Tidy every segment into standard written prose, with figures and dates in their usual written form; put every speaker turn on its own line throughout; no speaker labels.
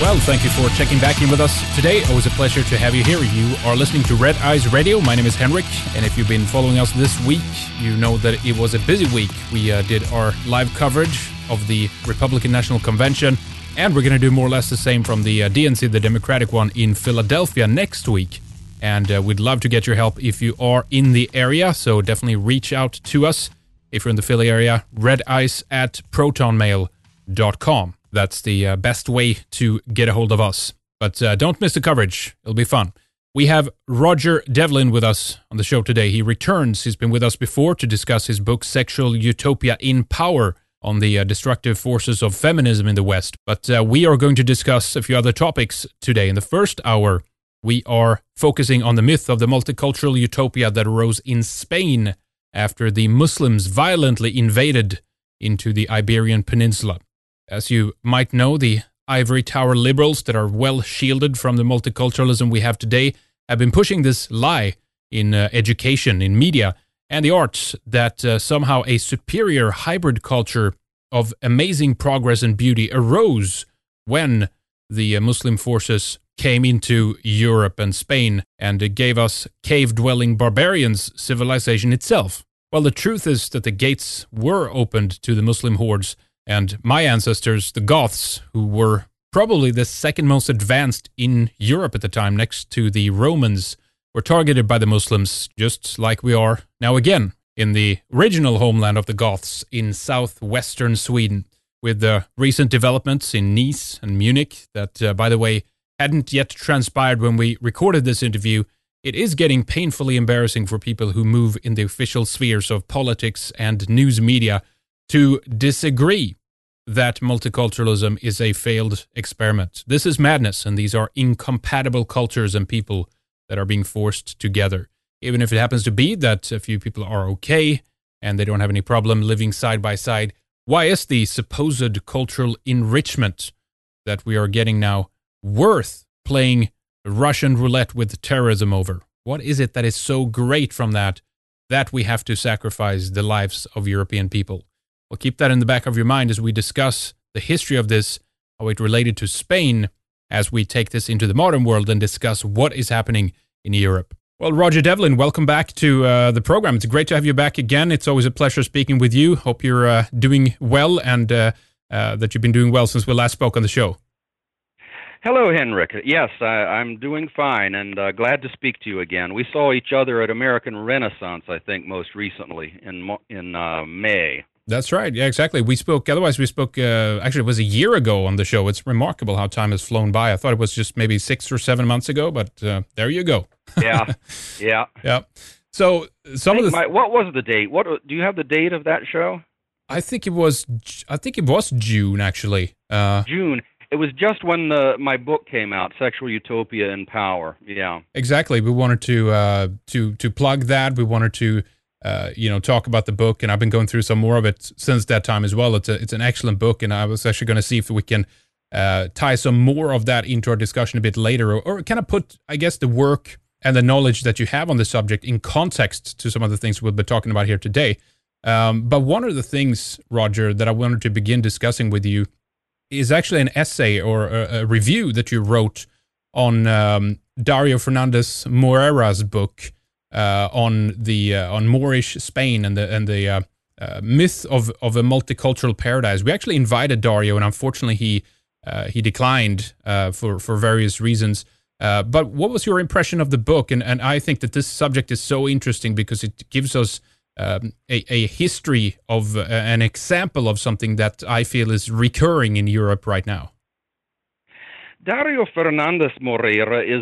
Well, thank you for checking back in with us today. Always a pleasure to have you here. You are listening to Red Eyes Radio. My name is Henrik, and if you've been following us this week, you know that it was a busy week. We did our live coverage of the Republican National Convention, and we're going to do more or less the same from the DNC, the Democratic one, in Philadelphia next week. And we'd love to get your help if you are in the area, so definitely reach out to us. If you're in the Philly area, redice@protonmail.com. That's the best way to get a hold of us. But don't miss the coverage. It'll be fun. We have Roger Devlin with us on the show today. He returns. He's been with us before to discuss his book, Sexual Utopia in Power, on the destructive forces of feminism in the West. But we are going to discuss a few other topics today. In the first hour, we are focusing on the myth of the multicultural utopia that arose in Spain after the Muslims violently invaded into the Iberian Peninsula. As you might know, the ivory tower liberals that are well shielded from the multiculturalism we have today have been pushing this lie in education, in media, and the arts that somehow a superior hybrid culture of amazing progress and beauty arose when the Muslim forces came into Europe and Spain and gave us cave-dwelling barbarians civilization itself. Well, the truth is that the gates were opened to the Muslim hordes, and my ancestors, the Goths, who were probably the second most advanced in Europe at the time, next to the Romans, were targeted by the Muslims, just like we are now again in the original homeland of the Goths in southwestern Sweden, with the recent developments in Nice and Munich that, by the way, hadn't yet transpired when we recorded this interview. It is getting painfully embarrassing for people who move in the official spheres of politics and news media to disagree that multiculturalism is a failed experiment. This is madness, and these are incompatible cultures and people that are being forced together. Even if it happens to be that a few people are okay and they don't have any problem living side by side, why is the supposed cultural enrichment that we are getting now worth playing Russian roulette with terrorism over? What is it that is so great from that we have to sacrifice the lives of European people? Well, keep that in the back of your mind as we discuss the history of this, how it related to Spain, as we take this into the modern world and discuss what is happening in Europe. Well, Roger Devlin, welcome back to the program. It's great to have you back again. It's always a pleasure speaking with you. Hope you're doing well and that you've been doing well since we last spoke on the show.
Hello, Henrik. Yes, I'm doing fine and glad to speak to you again. We saw each other at American Renaissance, I think, most recently in May.
That's right. Yeah, exactly. We spoke, actually it was a year ago on the show. It's remarkable how time has flown by. I thought it was just maybe 6 or 7 months ago, but there you go.
Yeah.
Yeah. So
what was the date? Do you have the date of that show?
I think it was June, actually.
June. It was just when my book came out, Sexual Utopia in Power. Yeah.
Exactly. We wanted to plug that. We wanted to talk about the book, and I've been going through some more of it since that time as well. It's an excellent book, and I was actually going to see if we can tie some more of that into our discussion a bit later, or kind of put, I guess, the work and the knowledge that you have on the subject in context to some of the things we'll be talking about here today. But one of the things, Roger, that I wanted to begin discussing with you is actually an essay or a review that you wrote on Dario Fernandez Moreira's book on Moorish Spain and the myth of a multicultural paradise. We actually invited Dario, and unfortunately he declined for various reasons. But what was your impression of the book? And I think that this subject is so interesting because it gives us a history of an example of something that I feel is recurring in Europe right now.
Dario Fernandez Moreira is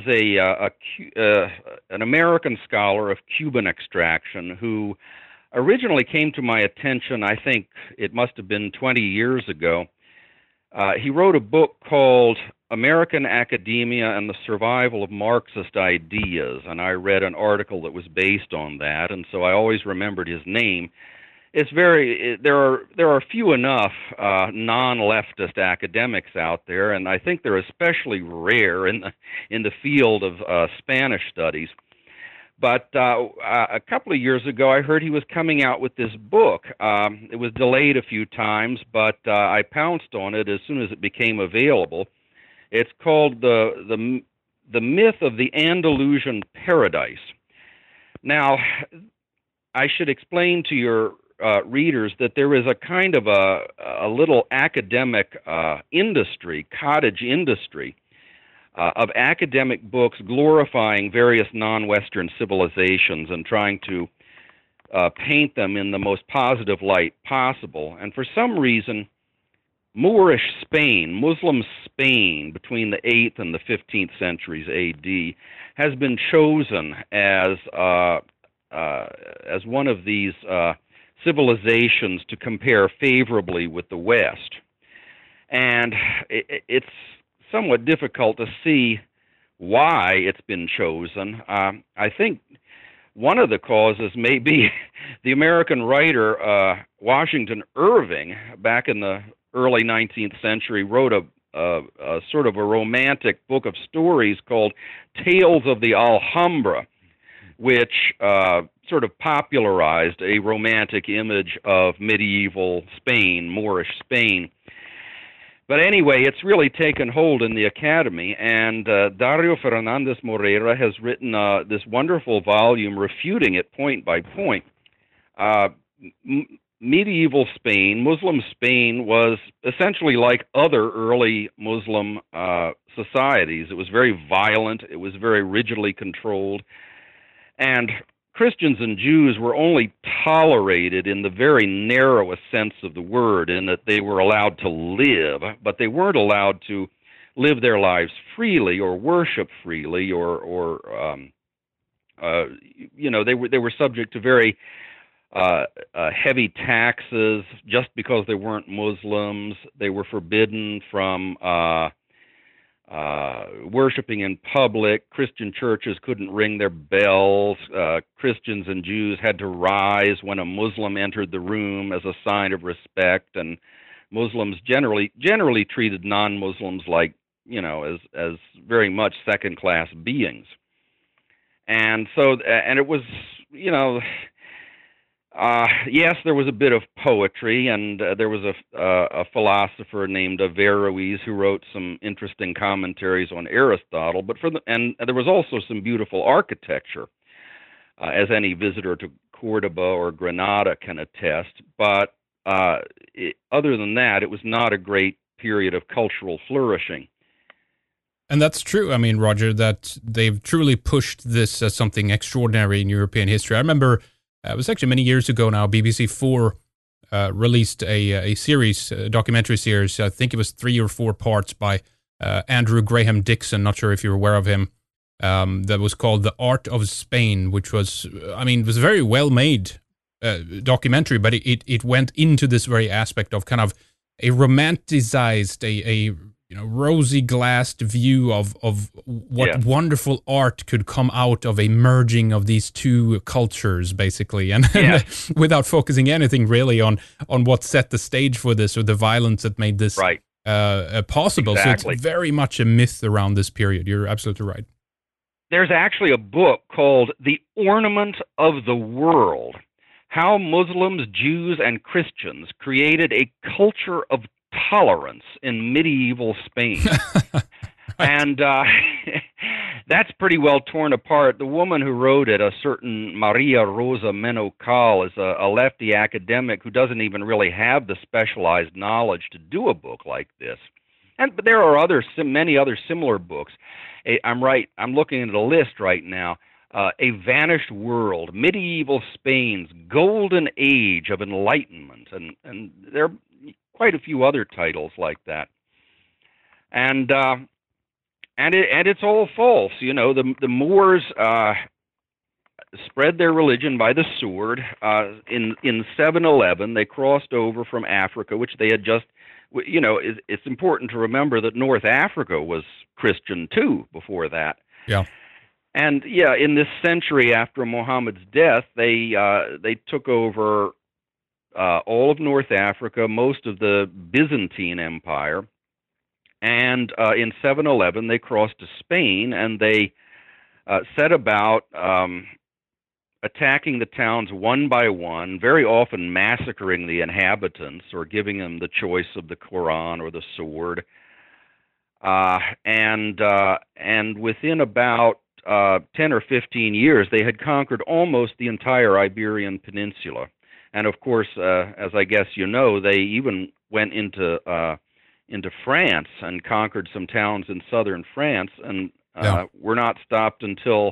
an American scholar of Cuban extraction who originally came to my attention, I think it must have been 20 years ago. He wrote a book called American Academia and the Survival of Marxist Ideas, and I read an article that was based on that, and so I always remembered his name. There are few enough non-leftist academics out there, and I think they're especially rare in the field of Spanish studies. But a couple of years ago, I heard he was coming out with this book. It was delayed a few times, but I pounced on it as soon as it became available. It's called the myth of the Andalusian paradise. Now, I should explain to your readers that there is a kind of a little academic industry, cottage industry, of academic books glorifying various non-Western civilizations and trying to paint them in the most positive light possible. And for some reason, Moorish Spain, Muslim Spain, between the 8th and the 15th centuries AD, has been chosen as one of these civilizations to compare favorably with the West. And it's somewhat difficult to see why it's been chosen. I think one of the causes may be the American writer Washington Irving, back in the early 19th century, wrote a sort of a romantic book of stories called Tales of the Alhambra, which sort of popularized a romantic image of medieval Spain, Moorish Spain. But anyway, it's really taken hold in the academy, and Dario Fernandez Moreira has written this wonderful volume refuting it point by point. Medieval Spain, Muslim Spain, was essentially like other early Muslim societies. It was very violent, it was very rigidly controlled, and Christians and Jews were only tolerated in the very narrowest sense of the word, in that they were allowed to live, but they weren't allowed to live their lives freely or worship freely, or they were subject to very heavy taxes just because they weren't Muslims. They were forbidden from worshiping in public. Christian churches couldn't ring their bells. Christians and Jews had to rise when a Muslim entered the room as a sign of respect, and Muslims generally treated non-Muslims like, as very much second-class beings. And so, and it was, yes, there was a bit of poetry, and there was a philosopher named Averroes who wrote some interesting commentaries on Aristotle. But and there was also some beautiful architecture, as any visitor to Cordoba or Granada can attest. But other than that, it was not a great period of cultural flourishing.
And that's true. I mean, Roger, that they've truly pushed this as something extraordinary in European history. I remember it was actually many years ago now, BBC4 released a series, a documentary series. I think it was 3 or 4 parts by Andrew Graham Dixon. Not sure if you're aware of him. That was called The Art of Spain, which was, it was a very well-made documentary, but it went into this very aspect of kind of a romanticized, a rosy-glassed view of what wonderful art could come out of a merging of these two cultures, basically, and without focusing anything really on what set the stage for this or the violence that made this possible. Exactly. So it's very much a myth around this period. You're absolutely right.
There's actually a book called The Ornament of the World: How Muslims, Jews, and Christians Created a Culture of Tolerance in Medieval Spain. And that's pretty well torn apart. The woman who wrote it, a certain Maria Rosa Menocal, is a lefty academic who doesn't even really have the specialized knowledge to do a book like this. But there are many other similar books. I'm looking at a list right now. A Vanished World, Medieval Spain's Golden Age of Enlightenment, and there are quite a few other titles like that. And it's all false. The Moors spread their religion by the sword. In 711, they crossed over from Africa, which they had just. It's important to remember that North Africa was Christian too before that.
Yeah.
And in this century after Muhammad's death, they took over all of North Africa, most of the Byzantine Empire, and in 711 they crossed to Spain, and they set about attacking the towns one by one, very often massacring the inhabitants or giving them the choice of the Quran or the sword. and within about 10 or 15 years, they had conquered almost the entire Iberian Peninsula. And of course, as I guess you know, they even went into France and conquered some towns in southern France, and were not stopped until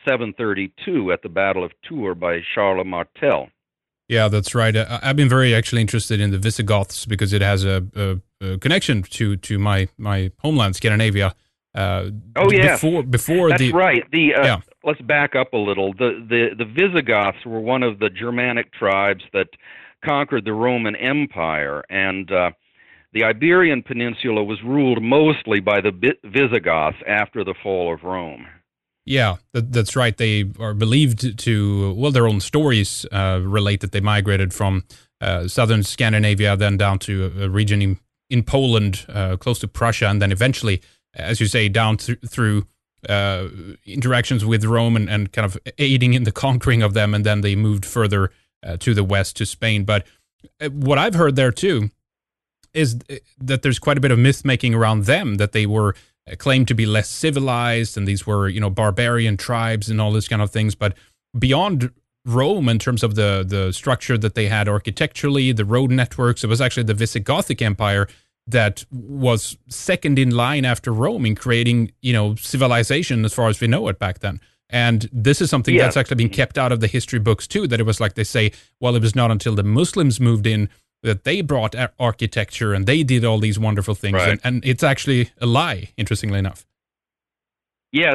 732 at the Battle of Tours by Charles Martel.
Yeah, that's right. I've been very actually interested in the Visigoths because it has a connection to my homeland, Scandinavia. Before
that's
the
right. Let's back up a little. The Visigoths were one of the Germanic tribes that conquered the Roman Empire, and the Iberian Peninsula was ruled mostly by the Visigoths after the fall of Rome.
Yeah, that's right. They are believed to, well, their own stories relate that they migrated from southern Scandinavia, then down to a region in Poland, close to Prussia, and then eventually, as you say, down through interactions with Rome and kind of aiding in the conquering of them, and then they moved further to the west to Spain. But what I've heard there too is that there's quite a bit of myth making around them, that they were claimed to be less civilized, and these were, barbarian tribes and all this kind of things. But beyond Rome, in terms of the structure that they had architecturally, the road networks, it was actually the Visigothic Empire that was second in line after Rome in creating, civilization as far as we know it back then. And this is something that's actually been kept out of the history books too, that it was like they say, well, it was not until the Muslims moved in that they brought architecture and they did all these wonderful things.
Right.
And it's actually a lie, interestingly enough.
Yes,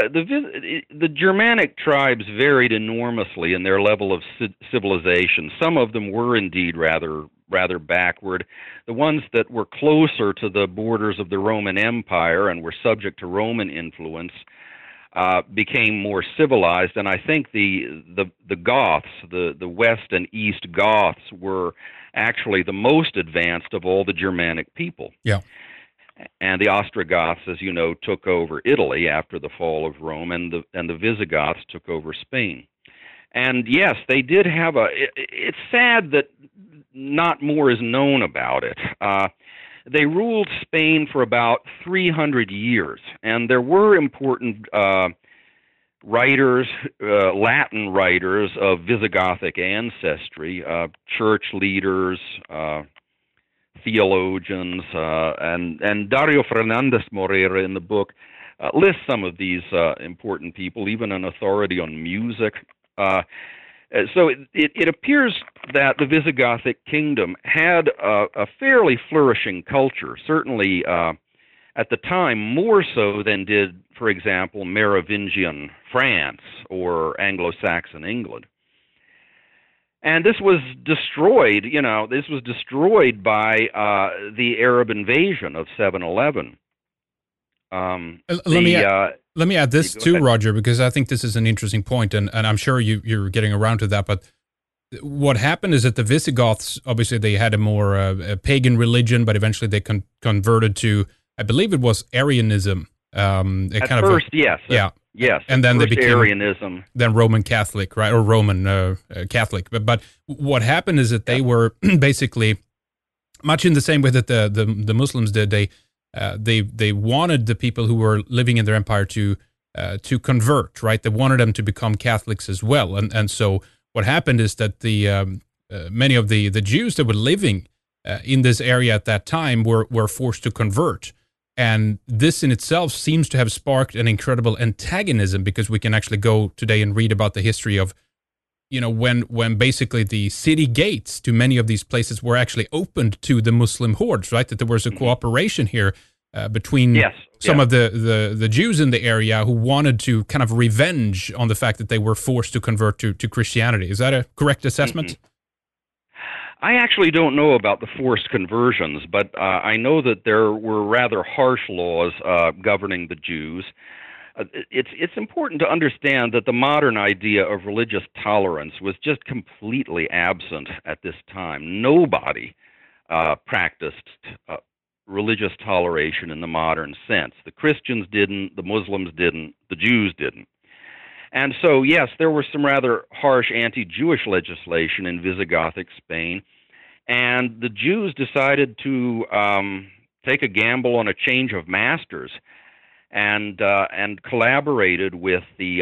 the Germanic tribes varied enormously in their level of civilization. Some of them were indeed rather backward. The ones that were closer to the borders of the Roman Empire and were subject to Roman influence became more civilized, and I think the Goths, the West and East Goths, were actually the most advanced of all the Germanic people.
Yeah.
And the Ostrogoths, as you know, took over Italy after the fall of Rome, and the Visigoths took over Spain. And yes, they did have it's sad that not more is known about it. They ruled Spain for about 300 years, and there were important writers, Latin writers of Visigothic ancestry, church leaders, theologians, and Dario Fernandez Moreira in the book lists some of these important people, even an authority on music. So it appears that the Visigothic kingdom had a fairly flourishing culture, certainly at the time more so than did, for example, Merovingian France or Anglo-Saxon England. And this was destroyed, by the Arab invasion of 711.
Let me add this too, Roger, because I think this is an interesting point, and I'm sure you're getting around to that. But what happened is that the Visigoths, obviously, they had a more a pagan religion, but eventually they converted to, I believe it was Arianism.
Yes.
Yeah.
Yes.
And then they became
Arianism.
Then Roman Catholic, right? Or Roman Catholic. But what happened is that they were basically much in the same way that the Muslims did. They wanted the people who were living in their empire to convert, right? They wanted them to become Catholics as well. And so what happened is that the many of the Jews that were living in this area at that time were forced to convert. And this in itself seems to have sparked an incredible antagonism, because we can actually go today and read about the history of, when basically the city gates to many of these places were actually opened to the Muslim hordes, right? That there was a cooperation here between some of the Jews in the area who wanted to kind of revenge on the fact that they were forced to convert to Christianity. Is that a correct assessment?
Mm-hmm. I actually don't know about the forced conversions, but I know that there were rather harsh laws governing the Jews. It's important to understand that the modern idea of religious tolerance was just completely absent at this time. Nobody practiced religious toleration in the modern sense. The Christians didn't, the Muslims didn't, the Jews didn't. And so, yes, there was some rather harsh anti-Jewish legislation in Visigothic Spain, and the Jews decided to take a gamble on a change of masters, and collaborated with the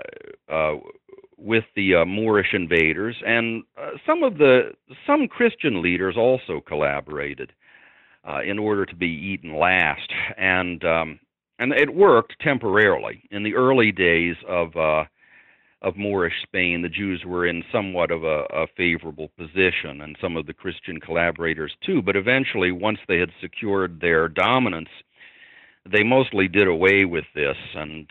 Moorish invaders, and some Christian leaders also collaborated in order to be eaten last, and it worked temporarily. In the early days of Moorish Spain, the Jews were in somewhat of a favorable position, and some of the Christian collaborators too. But eventually, once they had secured their dominance, they mostly did away with this and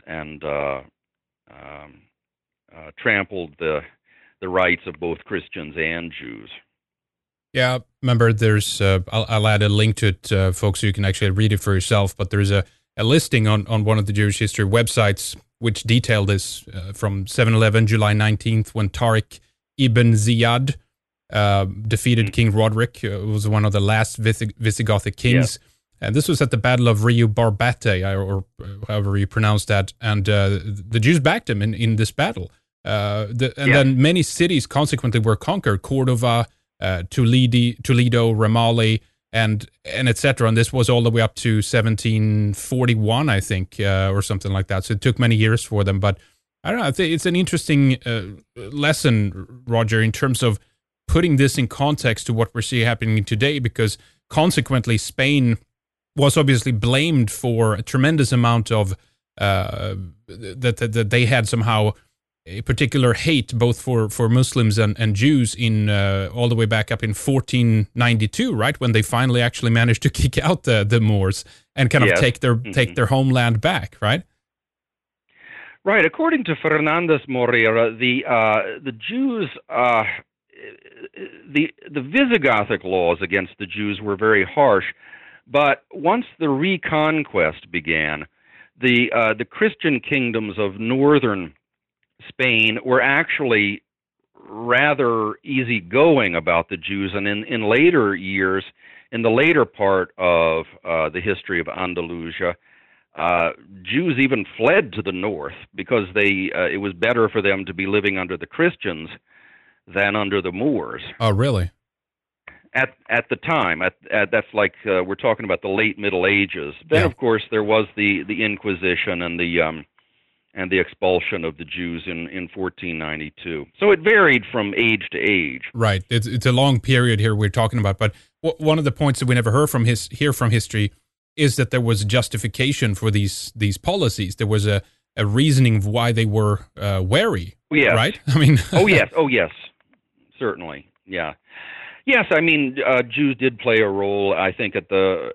trampled the rights of both Christians and Jews.
Yeah, remember, there's I'll add a link to it, folks, so you can actually read it for yourself. But there's a listing on one of the Jewish history websites which detail this from 711, July 19th, when Tariq ibn Ziyad defeated King Roderick, who was one of the last Visigothic kings. Yeah. And this was at the Battle of Rio Barbate, or however you pronounce that. And the Jews backed him in this battle. Then many cities consequently were conquered: Cordova, Toledo, Ramallah, and etc. And this was all the way up to 1741, I think, or something like that. So it took many years for them. But I don't know. I think it's an interesting lesson, Roger, in terms of putting this in context to what we're seeing happening today, because consequently Spain was obviously blamed for a tremendous amount of that they had somehow a particular hate both for Muslims and Jews in all the way back up in 1492, right, when they finally actually managed to kick out the Moors and kind of take their homeland back, right?
Right. According to Fernandez Morera, the Jews, the Visigothic laws against the Jews were very harsh. But once the Reconquest began, the Christian kingdoms of northern Spain were actually rather easygoing about the Jews, and in later years, in the later part of the history of Andalusia, Jews even fled to the north because it was better for them to be living under the Christians than under the Moors.
Oh, really?
At the time, that's like we're talking about the late Middle Ages. Then, of course, there was the Inquisition and the expulsion of the Jews in 1492. So it varied from age to age.
Right. It's a long period here we're talking about. But one of the points that we never hear from history is that there was justification for these policies. There was a reasoning of why they were wary.
Yes.
Right. I mean.
Oh yes, certainly. Yeah. Yes, I mean, Jews did play a role, I think, at the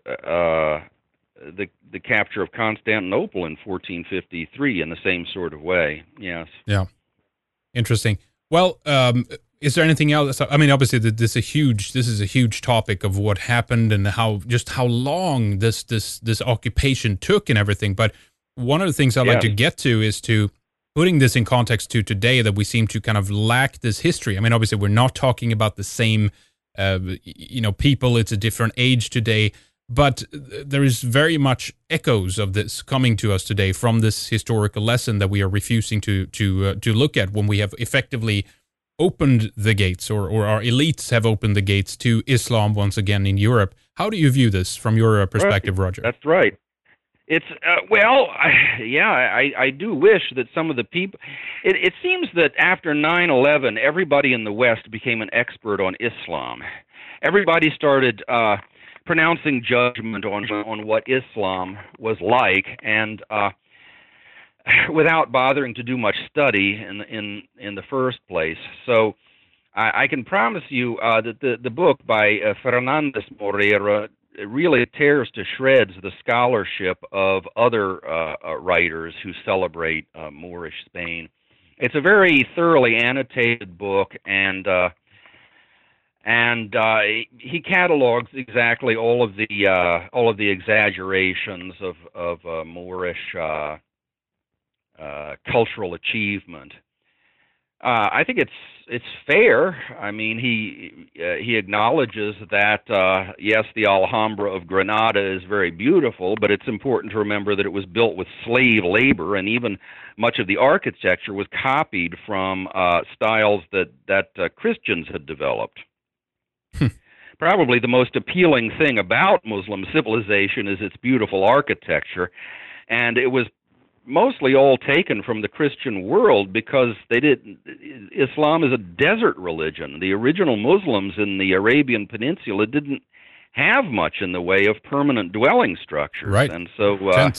capture of Constantinople in 1453 in the same sort of way. Yes.
Yeah. Interesting. Well, is there anything else? I mean, obviously, this is a huge topic of what happened and how long this occupation took and everything. But one of the things I'd like to get to is to putting this in context to today, that we seem to kind of lack this history. I mean, obviously, we're not talking about the same people. It's a different age today, but there is very much echoes of this coming to us today from this historical lesson that we are refusing to look at when we have effectively opened the gates, or our elites have opened the gates to Islam once again in Europe. How do you view this from your perspective, Roger?
That's right. It's I do wish that some of the people. It seems that after 9/11, everybody in the West became an expert on Islam. Everybody started pronouncing judgment on what Islam was like, and without bothering to do much study in the first place. So I can promise you that the book by Fernandez Morera really tears to shreds the scholarship of other writers who celebrate Moorish Spain. It's a very thoroughly annotated book, and he catalogs exactly all of the exaggerations of Moorish cultural achievement. I think it's fair. I mean, he acknowledges that yes, the Alhambra of Granada is very beautiful, but it's important to remember that it was built with slave labor, and even much of the architecture was copied from styles that Christians had developed. probably the most appealing thing about Muslim civilization is its beautiful architecture, and it was mostly all taken from the Christian world because Islam is a desert religion. The original Muslims in the Arabian Peninsula didn't have much in the way of permanent dwelling structures.
Right.
And so,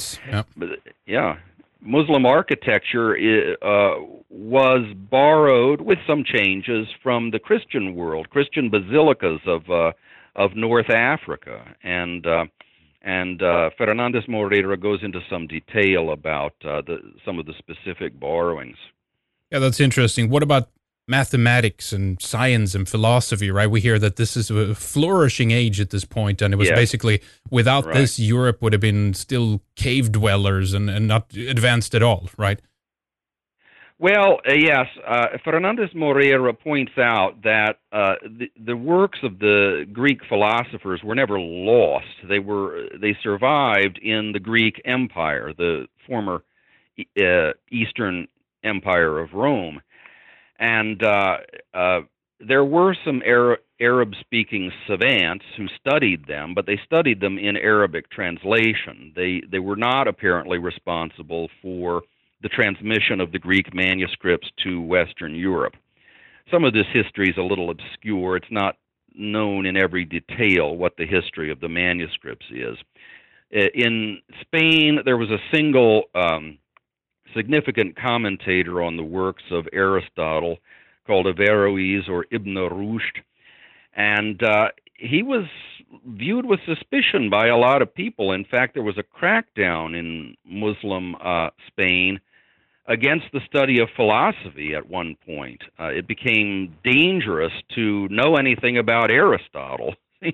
Muslim architecture was borrowed with some changes from the Christian world, Christian basilicas of North Africa, and Fernandes Moreira goes into some detail about some of the specific borrowings.
Yeah, that's interesting. What about mathematics and science and philosophy, right? We hear that this is a flourishing age at this point, and it was basically, without this, Europe would have been still cave dwellers and not advanced at all, right?
Well, yes. Fernandes Moreira points out that the works of the Greek philosophers were never lost. They survived in the Greek Empire, the former Eastern Empire of Rome. And there were some Arab-speaking savants who studied them, but they studied them in Arabic translation. They were not apparently responsible for the transmission of the Greek manuscripts to Western Europe. Some of this history is a little obscure. It's not known in every detail what the history of the manuscripts is. In Spain, there was a single significant commentator on the works of Aristotle called Averroes or Ibn Rushd, and he was viewed with suspicion by a lot of people. In fact, there was a crackdown in Muslim Spain against the study of philosophy at one point. It became dangerous to know anything about Aristotle.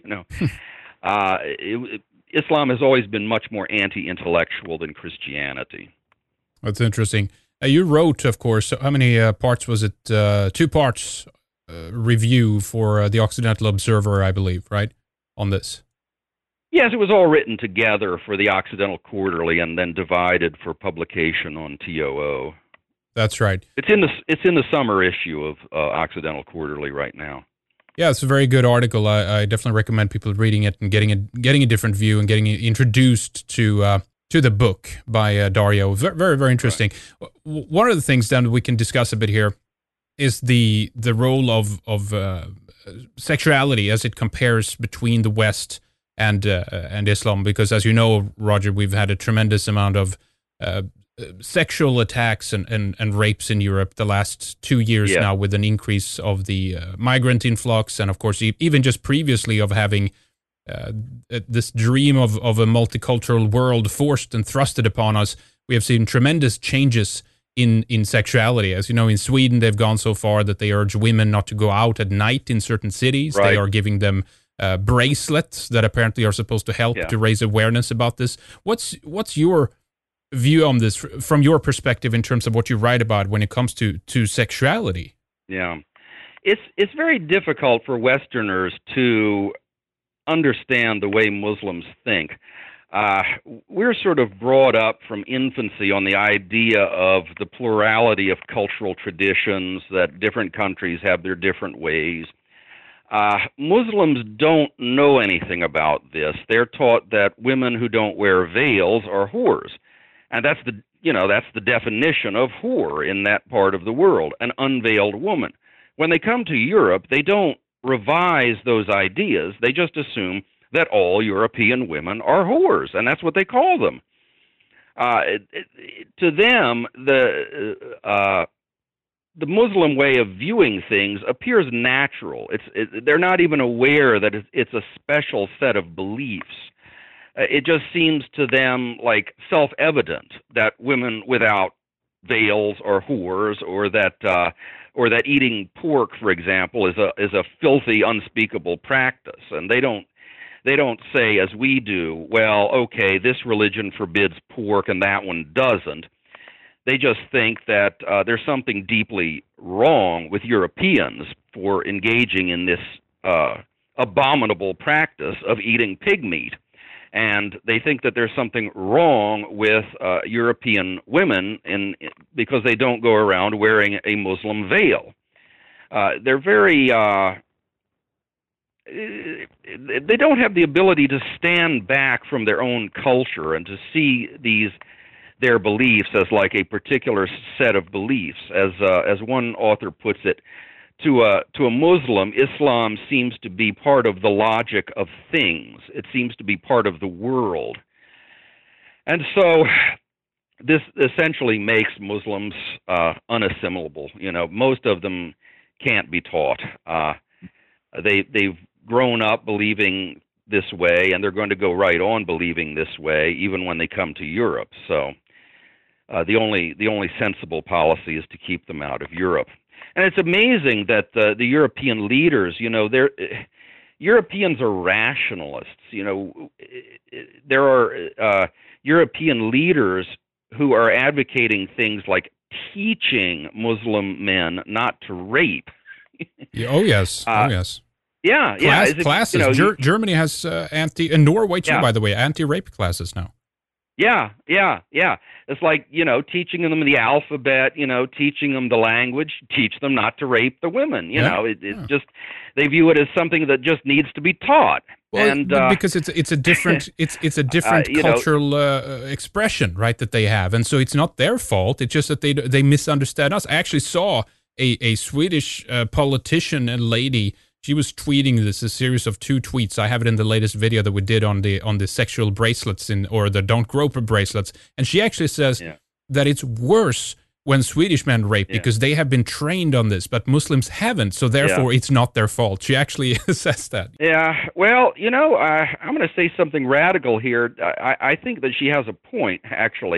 Islam has always been much more anti-intellectual than Christianity.
That's interesting. You wrote, of course, how many parts was it? 2 parts review for the Occidental Observer, I believe, right, on this?
Yes, it was all written together for the Occidental Quarterly and then divided for publication on TOO.
That's right.
It's in the summer issue of Occidental Quarterly right now.
Yeah, it's a very good article. I definitely recommend people reading it and getting a different view and getting introduced to the book by Dario. Very, very interesting. Right. One of the things then we can discuss a bit here is the role of sexuality as it compares between the West and Islam, because as you know, Roger, we've had a tremendous amount of sexual attacks and rapes in Europe the last 2 years now, with an increase of the migrant influx, and of course even just previously of having this dream of a multicultural world forced and thrusted upon us. We have seen tremendous changes in sexuality. As you know, in Sweden, they've gone so far that they urge women not to go out at night in certain cities. Right. They are giving them bracelets that apparently are supposed to help to raise awareness about this. What's your view on this from your perspective in terms of what you write about when it comes to sexuality? Yeah,
it's very difficult for Westerners to understand the way Muslims think. We're sort of brought up from infancy on the idea of the plurality of cultural traditions, that different countries have their different ways. Muslims don't know anything about this. They're taught that women who don't wear veils are whores. And that's the definition of whore in that part of the world, an unveiled woman. When they come to Europe, they don't revise those ideas. They just assume that all European women are whores, and that's what they call them. To them, the Muslim way of viewing things appears natural. They're not even aware that it's a special set of beliefs. It just seems to them like self-evident that women without veils are whores, or that eating pork, for example, is a filthy, unspeakable practice. And they don't say, as we do, well, okay, this religion forbids pork and that one doesn't. They just think that there's something deeply wrong with Europeans for engaging in this abominable practice of eating pig meat. And they think that there's something wrong with European women because they don't go around wearing a Muslim veil. They're very they don't have the ability to stand back from their own culture and to see their beliefs as like a particular set of beliefs. As one author puts it, to a Muslim, Islam seems to be part of the logic of things. It seems to be part of the world. And so this essentially makes Muslims unassimilable. You know, most of them can't be taught. They've grown up believing this way, and they're going to go right on believing this way, even when they come to Europe. So the only sensible policy is to keep them out of Europe. And it's amazing that the European leaders, you know, Europeans are rationalists. You know, there are European leaders who are advocating things like teaching Muslim men not to rape.
Oh yes, yes.
Yeah,
Classes.
You know,
Germany has and Norway too, by the way, anti-rape classes now.
Yeah. It's like, you know, teaching them the alphabet, you know, teaching them the language, teach them not to rape the women. You know, it's just, they view it as something that just needs to be taught.
Well,
and
because it's a different it's a different cultural expression, right, that they have, and so it's not their fault. It's just that they misunderstand us. I actually saw a Swedish politician and lady. She was tweeting a series of 2 tweets. I have it in the latest video that we did on the sexual bracelets or the Don't Grope bracelets. And she actually says that it's worse when Swedish men rape because they have been trained on this, but Muslims haven't. So therefore, it's not their fault. She actually says that. Yeah.
Well, you know, I'm going to say something radical here. I think that she has a point, actually.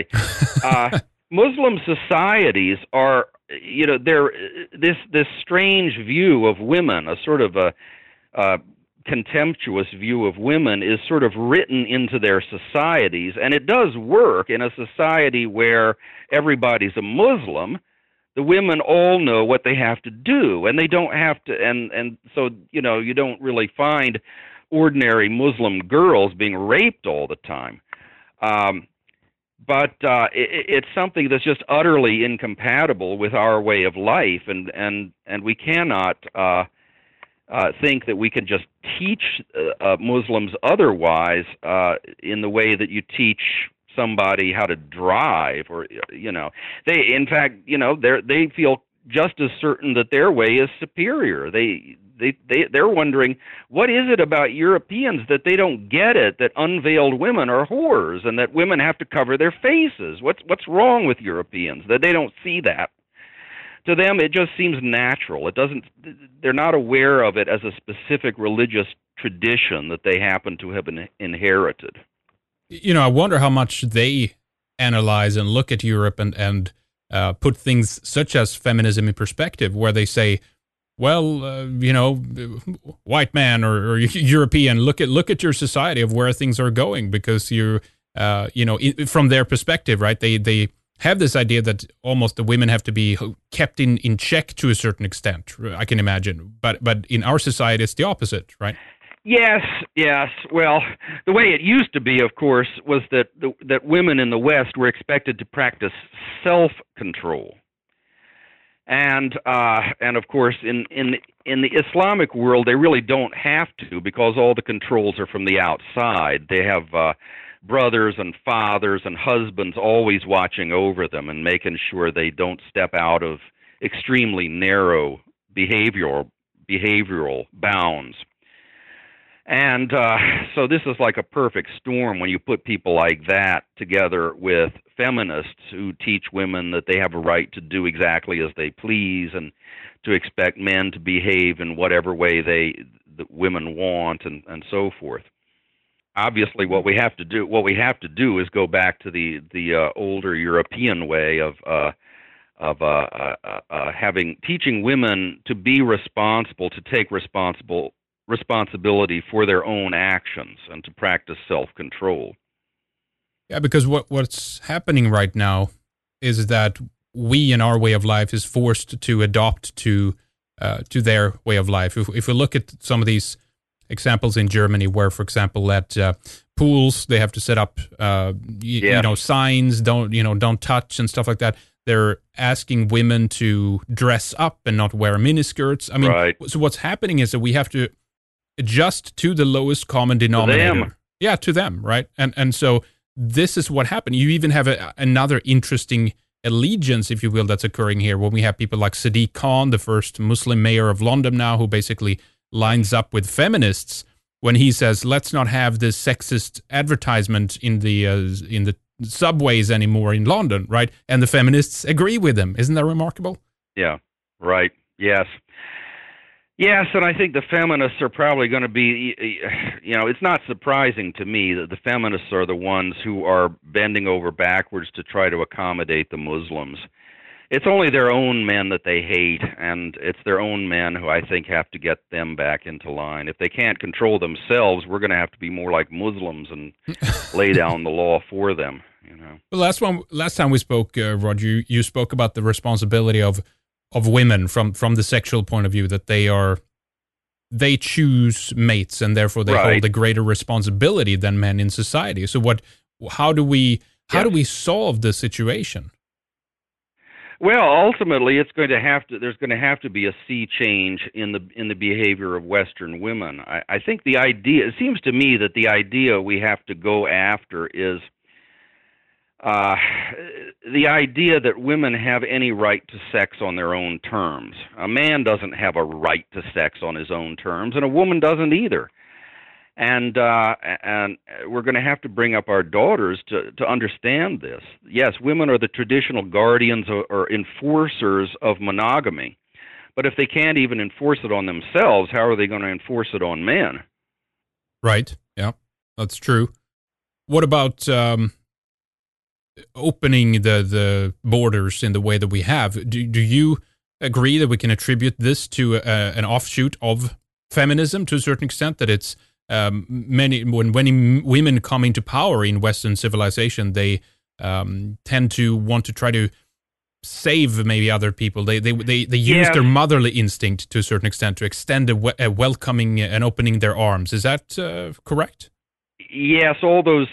Muslim societies are, you know, they're this strange view of women, a sort of a contemptuous view of women, is sort of written into their societies, and it does work in a society where everybody's a Muslim. The women all know what they have to do, and they don't have to, and so, you know, you don't really find ordinary Muslim girls being raped all the time. But it's something that's just utterly incompatible with our way of life, and we cannot think that we can just teach Muslims otherwise in the way that you teach somebody how to drive, or, you know, in fact, you know, they feel just as certain that their way is superior. They're wondering, what is it about Europeans that they don't get it, that unveiled women are whores and that women have to cover their faces? What's wrong with Europeans that they don't see that? To them, it just seems natural. They're not aware of it as a specific religious tradition that they happen to have inherited.
You know, I wonder how much they analyze and look at Europe and put things such as feminism in perspective, where they say, well, you know, white man or European, look at your society of where things are going, because you know, from their perspective, right? They have this idea that almost the women have to be kept in check to a certain extent. I can imagine, but in our society, it's the opposite, right?
Yes. Well, the way it used to be, of course, was that women in the West were expected to practice self-control. And of course, in the Islamic world, they really don't have to, because all the controls are from the outside. They have brothers and fathers and husbands always watching over them and making sure they don't step out of extremely narrow behavioral bounds. And so this is like a perfect storm when you put people like that together with feminists who teach women that they have a right to do exactly as they please and to expect men to behave in whatever way that women want, and so forth. Obviously, what we have to do is go back to the older European way of teaching women to be responsible, to take responsibility for their own actions, and to practice self-control.
Yeah, because what's happening right now is that we, in our way of life, is forced to adopt to their way of life. If we look at some of these examples in Germany, where, for example, at pools they have to set up, you know, signs, don't touch and stuff like that. They're asking women to dress up and not wear miniskirts. I mean, So what's happening is that we have to just to the lowest common denominator.
To them.
Yeah, to them, right? And so this is what happened. You even have another interesting allegiance, if you will, that's occurring here when we have people like Sadiq Khan, the first Muslim mayor of London now, who basically lines up with feminists when he says, let's not have this sexist advertisement in the subways anymore in London, right? And the feminists agree with him. Isn't that remarkable?
Yeah, right. Yes. Yes, and I think the feminists are probably going to be, it's not surprising to me that the feminists are the ones who are bending over backwards to try to accommodate the Muslims. It's only their own men that they hate, and it's their own men who I think have to get them back into line. If they can't control themselves, we're going to have to be more like Muslims and lay down the law for them.
Well, last time we spoke, Roger, you spoke about the responsibility of women from the sexual point of view, that they choose mates and therefore they hold a greater responsibility than men in society. So how do we solve the situation?
Well, ultimately, there's going to have to be a sea change in the behavior of Western women. I think it seems to me that the idea we have to go after is the idea that women have any right to sex on their own terms. A man doesn't have a right to sex on his own terms, and a woman doesn't either. And we're going to have to bring up our daughters to understand this. Yes, women are the traditional guardians or enforcers of monogamy, but if they can't even enforce it on themselves, how are they going to enforce it on men?
Right. Yeah, that's true. What about opening the borders in the way that we have? Do you agree that we can attribute this to an offshoot of feminism to a certain extent, that it's when women come into power in Western civilization, they tend to want to try to save maybe other people. They use their motherly instinct to a certain extent to extend a welcoming and opening their arms. Is that correct?
Yes, all those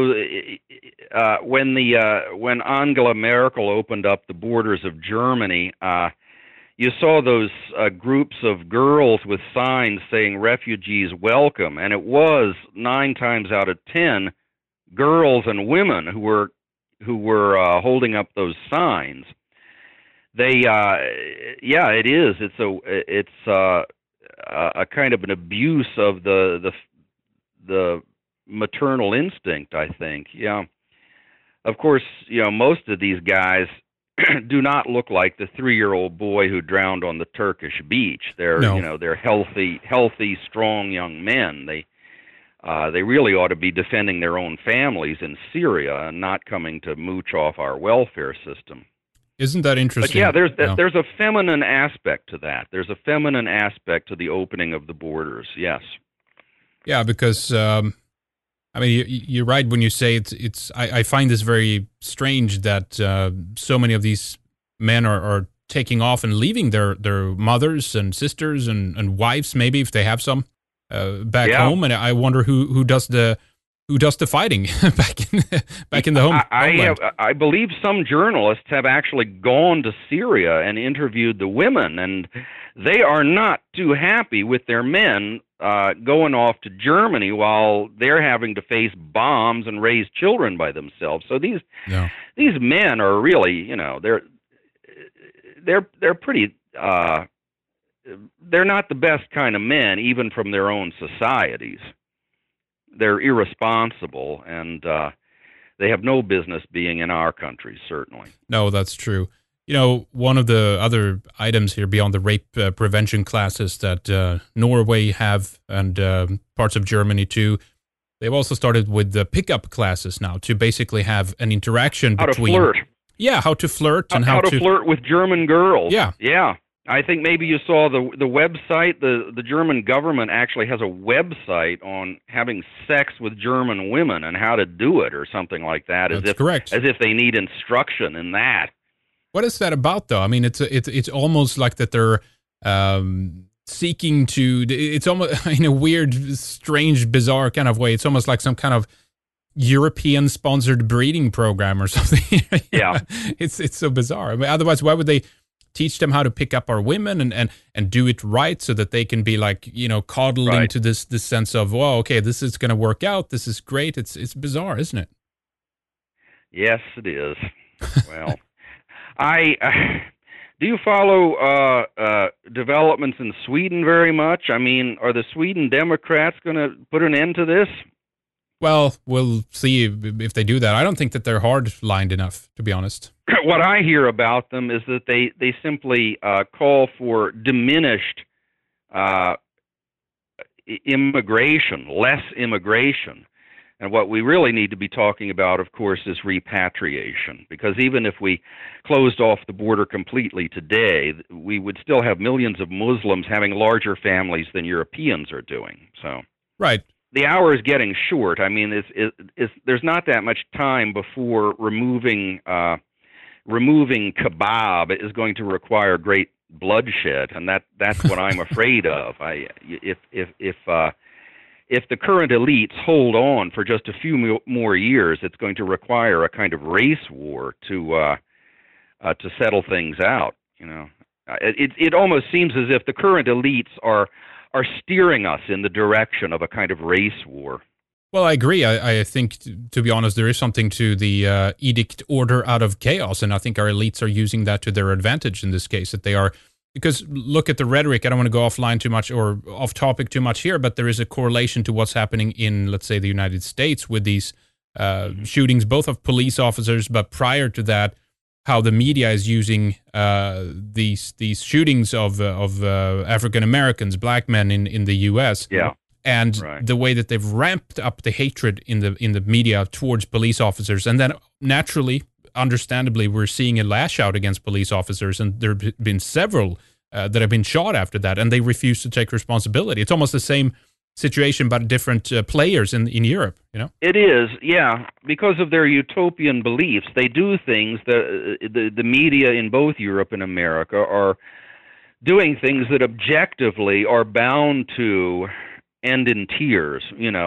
when Angela Merkel opened up the borders of Germany, you saw those groups of girls with signs saying "refugees welcome," and it was 9 times out of 10 girls and women who were holding up those signs. It is. It's a kind of an abuse of the maternal instinct, I think. Yeah. Of course, most of these guys do not look like the 3-year-old boy who drowned on the Turkish beach. They're they're healthy, strong young men. They really ought to be defending their own families in Syria and not coming to mooch off our welfare system.
Isn't that interesting?
But there's a feminine aspect to that. There's a feminine aspect to the opening of the borders. Yes. Yeah,
because you're right when you say it's. I find this very strange that so many of these men are taking off and leaving their mothers and sisters and wives, maybe if they have some, back home, and I wonder who does the fighting back in the home.
I believe some journalists have actually gone to Syria and interviewed the women, and they are not too happy with their men going off to Germany while they're having to face bombs and raise children by themselves. So these men are really, they're pretty. They're not the best kind of men, even from their own societies. They're irresponsible, and they have no business being in our country, certainly.
No, that's true. One of the other items here beyond the rape prevention classes that Norway have and parts of Germany too, they've also started with the pickup classes now to basically have an interaction between...
How to flirt.
Yeah, how to flirt. And
how to flirt with German girls.
Yeah.
Yeah. I think maybe you saw the website. The German government actually has a website on having sex with German women and how to do it or something like that.
That's correct.
As if they need instruction in that.
What is that about, though? I mean, it's almost like that they're seeking to. It's almost in a weird, strange, bizarre kind of way. It's almost like some kind of European-sponsored breeding program or something.
Yeah,
it's so bizarre. I mean, otherwise, why would they teach them how to pick up our women and do it right so that they can be like, coddling to this sense of, well, okay, this is going to work out. This is great. It's bizarre, isn't it?
Yes, it is. Well, do you follow developments in Sweden very much? I mean, are the Sweden Democrats going to put an end to this?
Well, we'll see if they do that. I don't think that they're hard-lined enough, to be honest.
What I hear about them is that they simply call for diminished immigration, less immigration. And what we really need to be talking about, of course, is repatriation. Because even if we closed off the border completely today, we would still have millions of Muslims having larger families than Europeans are doing. So,
right.
The hour is getting short. I mean, there's not that much time before removing kebab is going to require great bloodshed, and that's what I'm afraid of. If the current elites hold on for just a few more years, it's going to require a kind of race war to settle things out. It almost seems as if the current elites are steering us in the direction of a kind of race war.
Well, I agree. I think, to be honest, there is something to the edict order out of chaos, and I think our elites are using that to their advantage in this case, that they are, because look at the rhetoric. I don't want to go offline too much or off topic too much here, but there is a correlation to what's happening in, let's say, the United States with these shootings, both of police officers, but prior to that, how the media is using these shootings of African Americans, black men in the U.S.
Yeah.
And the way that they've ramped up the hatred in the media towards police officers, and then naturally, understandably, we're seeing a lash out against police officers, and there have been several that have been shot after that, and they refuse to take responsibility. It's almost the same situation, but different players in Europe.
It is, yeah, because of their utopian beliefs. They do things that the media in both Europe and America are doing things that objectively are bound to end in tears.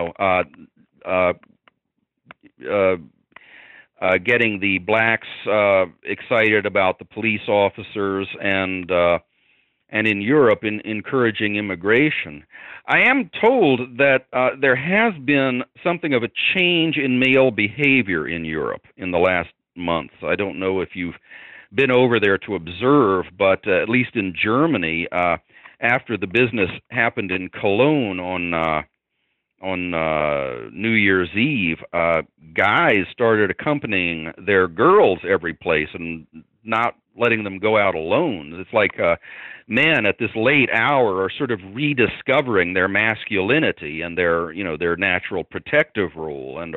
Getting the blacks excited about the police officers, and in Europe, encouraging immigration. I am told that there has been something of a change in male behavior in Europe in the last months. I don't know if you've been over there to observe, but at least in Germany, after the business happened in Cologne on New Year's Eve, guys started accompanying their girls every place and not letting them go out alone. It's like men at this late hour are sort of rediscovering their masculinity and their natural protective role, and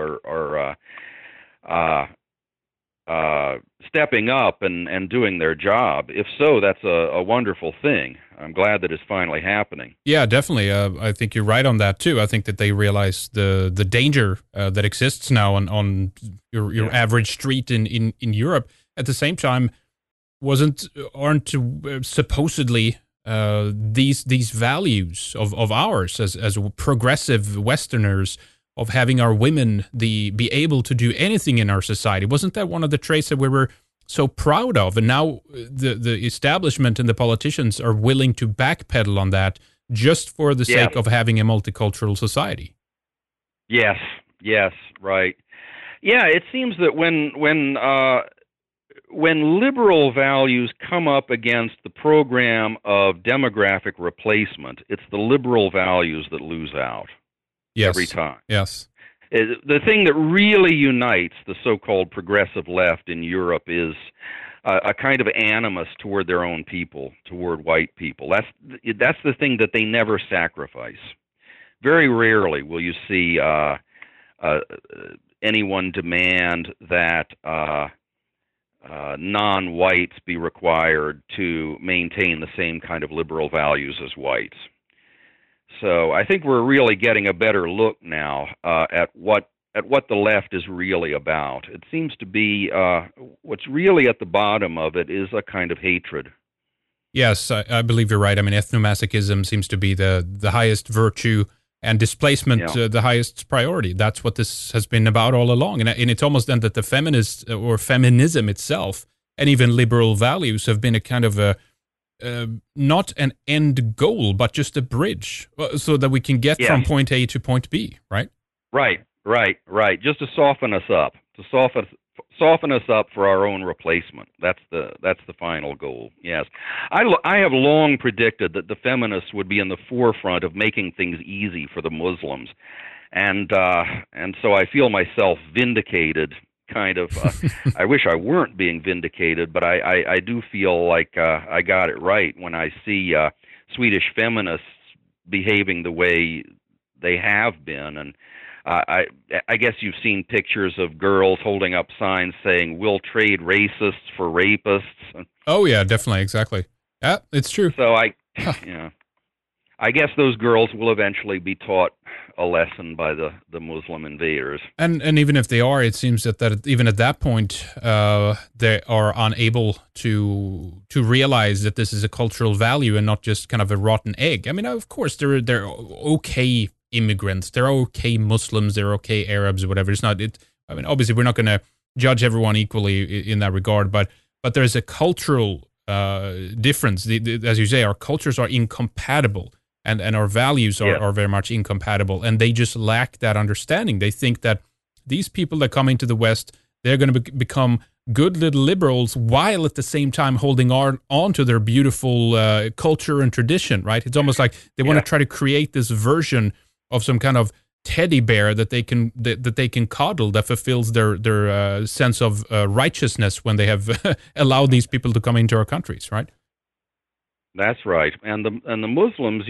are stepping up and doing their job. If so, that's a wonderful thing. I'm glad that it's finally happening.
Yeah, definitely. I think you're right on that too. I think that they realize the danger that exists now on your average street in Europe. At the same time, aren't supposedly these values of ours as progressive Westerners, of having our women be able to do anything in our society? Wasn't that one of the traits that we were so proud of? And now the establishment and the politicians are willing to backpedal on that just for the sake of having a multicultural society.
Yes, right. Yeah, it seems that when liberal values come up against the program of demographic replacement, it's the liberal values that lose out.
Yes.
Every time.
Yes.
The thing that really unites the so-called progressive left in Europe is a kind of animus toward their own people, toward white people. That's the thing that they never sacrifice. Very rarely will you see anyone demand that non-whites be required to maintain the same kind of liberal values as whites. So I think we're really getting a better look now at what the left is really about. It seems to be what's really at the bottom of it is a kind of hatred.
Yes, I believe you're right. I mean, ethnomasochism seems to be the highest virtue, and displacement the highest priority. That's what this has been about all along. And it's almost then that the feminist or feminism itself and even liberal values have been a kind of a not an end goal, but just a bridge, so that we can get
Yes.
from point A to point B, right?
Right. Just to soften us up, soften us up for our own replacement. That's the final goal. Yes, I have long predicted that the feminists would be in the forefront of making things easy for the Muslims, and so I feel myself vindicated. Kind of. I wish I weren't being vindicated, but I do feel like I got it right when I see Swedish feminists behaving the way they have been. And I guess you've seen pictures of girls holding up signs saying "We'll trade racists for rapists."
Oh yeah, definitely, exactly. Yeah, it's true.
So I guess those girls will eventually be taught a lesson by the Muslim invaders.
And even if they are, it seems that even at that point, they are unable to realize that this is a cultural value and not just kind of a rotten egg. I mean, of course, they're okay immigrants, they're okay Muslims, they're okay Arabs, whatever. It's not. I mean, obviously, we're not going to judge everyone equally in that regard, but there's a cultural difference. As you say, our cultures are incompatible. And our values are very much incompatible, and they just lack that understanding. They think that these people that come into the West, they're going to become good little liberals while at the same time holding on to their beautiful culture and tradition, right? It's almost like they want to try to create this version of some kind of teddy bear that they can coddle, that fulfills their sense of righteousness when they have allowed these people to come into our countries, right?
That's right, and the Muslims,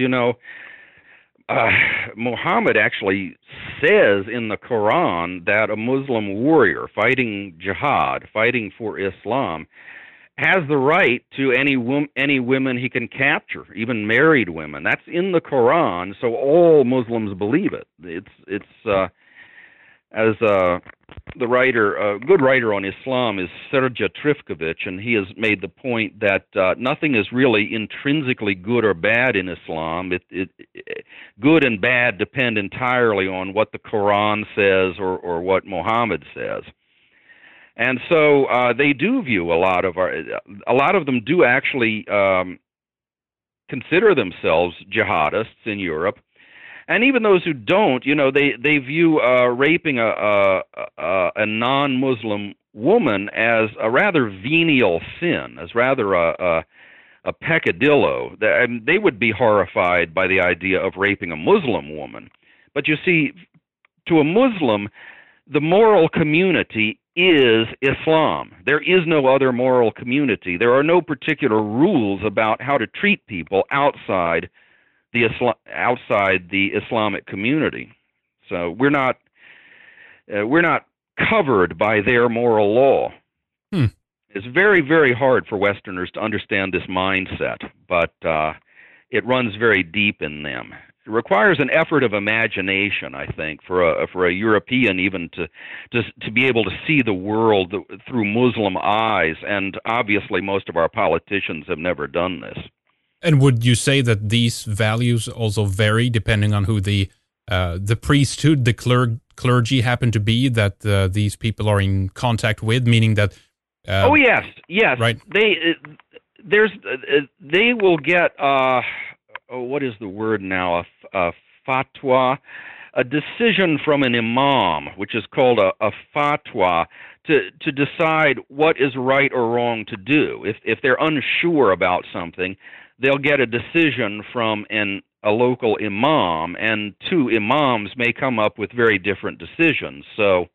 Muhammad actually says in the Quran that a Muslim warrior fighting jihad, fighting for Islam, has the right to any women he can capture, even married women. That's in the Quran, so all Muslims believe it. It's as the writer, a good writer on Islam is Srdja Trifkovic, and he has made the point that nothing is really intrinsically good or bad in Islam. Good and bad depend entirely on what the Quran says or what Muhammad says. And so they do view a lot of them do actually consider themselves jihadists in Europe. And even those who don't, they view raping a non-Muslim woman as a rather venial sin, as rather a peccadillo. They would be horrified by the idea of raping a Muslim woman. But you see, to a Muslim, the moral community is Islam. There is no other moral community. There are no particular rules about how to treat people outside the Islamic community. So we're not covered by their moral law. It's very, very hard for Westerners to understand this mindset, but it runs very deep in them. It requires an effort of imagination, I think, for a European even to be able to see the world through Muslim eyes, and obviously most of our politicians have never done this.
And would you say that these values also vary depending on who the priesthood, the clergy happen to be that these people are in contact with? Meaning that yes, right.
They will get what is the word now? A fatwa, a decision from an imam, which is called a fatwa, to decide what is right or wrong to do. If they're unsure about something, they'll get a decision from a local imam, and two imams may come up with very different decisions. So,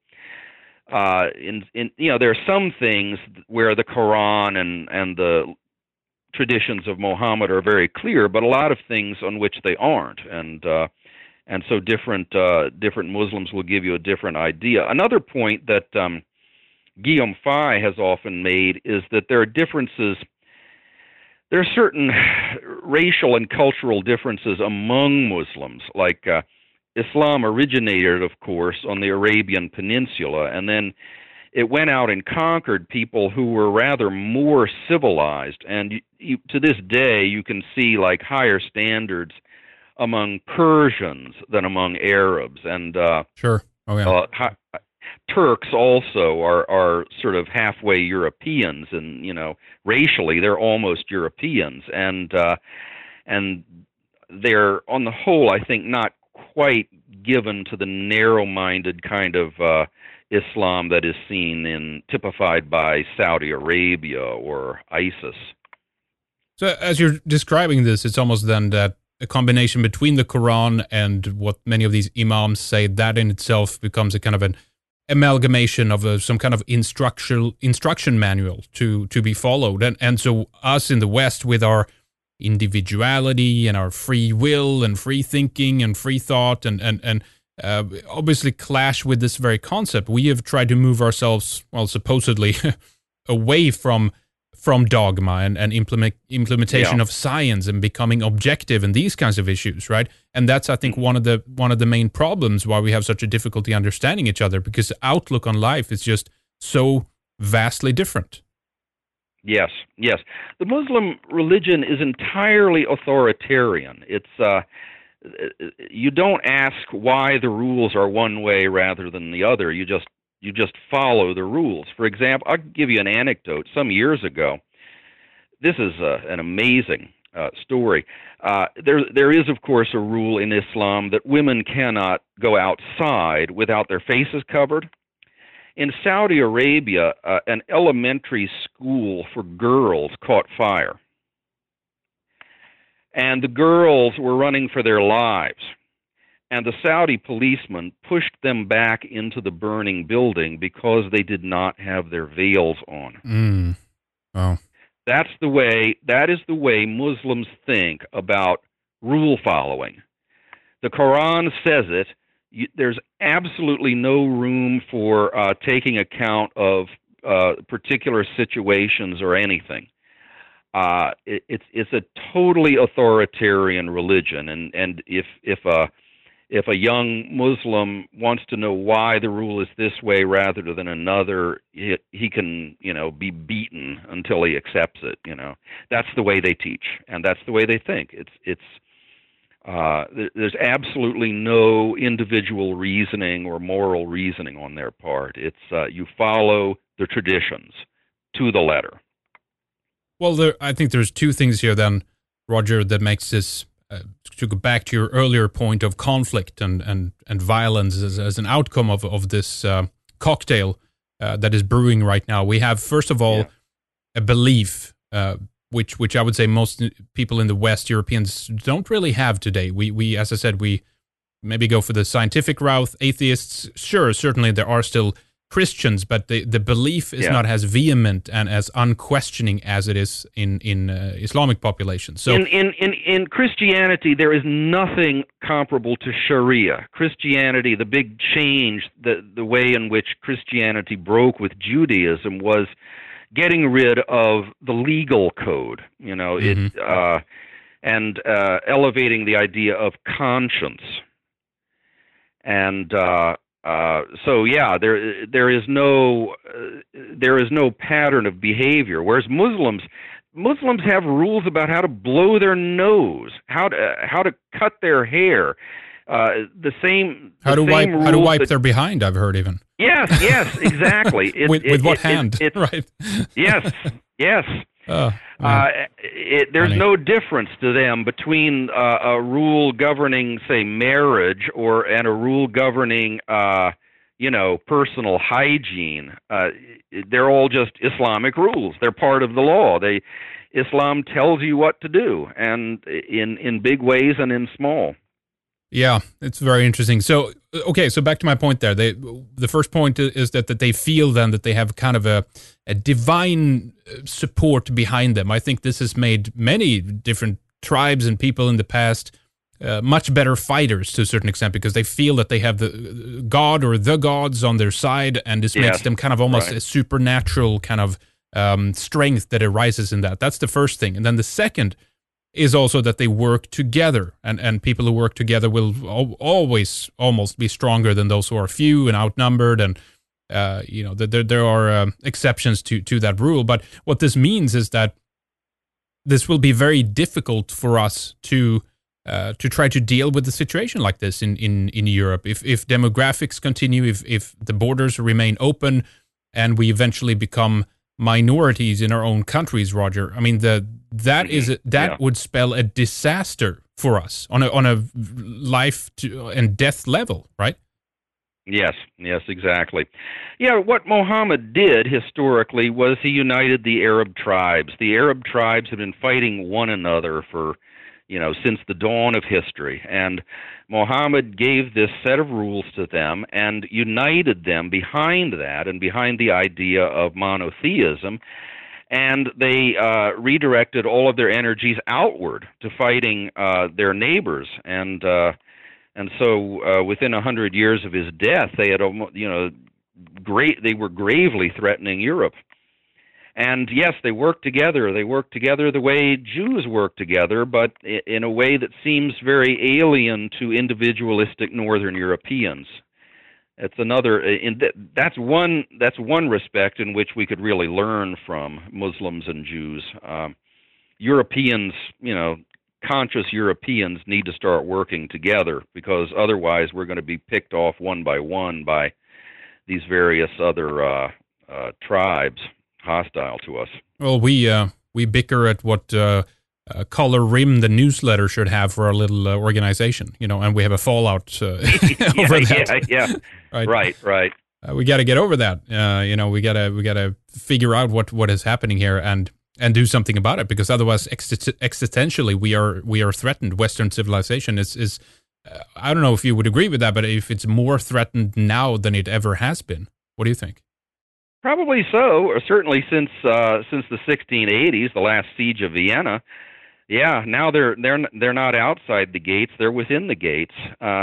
there are some things where the Quran and the traditions of Muhammad are very clear, but a lot of things on which they aren't, and so different Muslims will give you a different idea. Another point that Guillaume Faye has often made is that there are differences. There are certain racial and cultural differences among Muslims, like Islam originated, of course, on the Arabian Peninsula, and then it went out and conquered people who were rather more civilized. And to this day, you can see like higher standards among Persians than among Arabs. And
sure,
Turks also are sort of halfway Europeans, and racially they're almost Europeans, and they're on the whole, I think, not quite given to the narrow-minded kind of Islam that is typified by Saudi Arabia or ISIS.
So as you're describing this, it's almost then that a combination between the Quran and what many of these imams say, that in itself becomes a kind of an amalgamation of some kind of instruction manual to be followed. And so us in the West, with our individuality and our free will and free thinking and free thought and obviously clash with this very concept. We have tried to move ourselves, well, supposedly away from dogma and implementation of science and becoming objective and these kinds of issues, right? And that's, I think, one of the main problems why we have such a difficulty understanding each other, because the outlook on life is just so vastly different.
Yes. The Muslim religion is entirely authoritarian. It's you don't ask why the rules are one way rather than the other. You just follow the rules. For example, I'll give you an anecdote. Some years ago, this is an amazing story. There is, of course, a rule in Islam that women cannot go outside without their faces covered. In Saudi Arabia, an elementary school for girls caught fire, and the girls were running for their lives. And the Saudi policemen pushed them back into the burning building because they did not have their veils on.
Oh.
That is the way Muslims think about rule following. The Quran says it. There's absolutely no room for taking account of particular situations or anything. It's a totally authoritarian religion, and if a young Muslim wants to know why the rule is this way rather than another, he can, be beaten until he accepts it. That's the way they teach, and that's the way they think. There's absolutely no individual reasoning or moral reasoning on their part. It's you follow the traditions to the letter.
Well, I think there's two things here then, Roger, that makes this, to go back to your earlier point of conflict and violence as an outcome of this cocktail that is brewing right now. We have, first of all, a belief, which I would say most people in the West, Europeans, don't really have today. We as I said, we maybe go for the scientific route. Atheists, sure, certainly there are still Christians, but the belief is not as vehement and as unquestioning as it is in Islamic populations. So
in Christianity, there is nothing comparable to Sharia. Christianity, the big change, the way in which Christianity broke with Judaism was getting rid of the legal code, and elevating the idea of conscience. And there is no pattern of behavior. Whereas Muslims have rules about how to blow their nose, how to cut their hair. How to
wipe their behind, I've heard even.
Yes, exactly.
With what hand? Right.
Yes. There's no difference to them between a rule governing, say, marriage and a rule governing, personal hygiene. They're all just Islamic rules. They're part of the law. Islam tells you what to do, and in big ways and in small.
Yeah, it's very interesting. So, okay, so back to my point there. The first point is that they feel then that they have kind of a divine support behind them. I think this has made many different tribes and people in the past much better fighters to a certain extent, because they feel that they have the God or the gods on their side, and this makes them kind of almost a supernatural kind of strength that arises in that. That's the first thing. And then the second is also that they work together, and people who work together will always almost be stronger than those who are few and outnumbered, and there are exceptions to that rule. But what this means is that this will be very difficult for us to to try to deal with the situation like this in Europe? If demographics continue, if the borders remain open, and we eventually become minorities in our own countries, Roger. I mean, that would spell a disaster for us on a life and death level, right?
Yes, exactly. Yeah, what Muhammad did historically was he united the Arab tribes. The Arab tribes had been fighting one another for, since the dawn of history. And Muhammad gave this set of rules to them and united them behind that and behind the idea of monotheism. And they redirected all of their energies outward to fighting their neighbors. And so within 100 years of his death, they had, they were gravely threatening Europe. And yes, they worked together. They worked together the way Jews work together, but in a way that seems very alien to individualistic Northern Europeans. It's another. That's one respect in which we could really learn from Muslims and Jews. Europeans, conscious Europeans need to start working together, because otherwise we're going to be picked off one by these various other tribes hostile to us.
Well, we bicker at what color rim the newsletter should have for our little organization, and we have a fallout over that.
Yeah. Right.
We got to get over that. We got to figure out what is happening here and do something about it, because otherwise, existentially, we are threatened. Western civilization is I don't know if you would agree with that, but if it's more threatened now than it ever has been, what do you think?
Probably so, or certainly since the 1680s, the last siege of Vienna. Yeah, now they're not outside the gates; they're within the gates.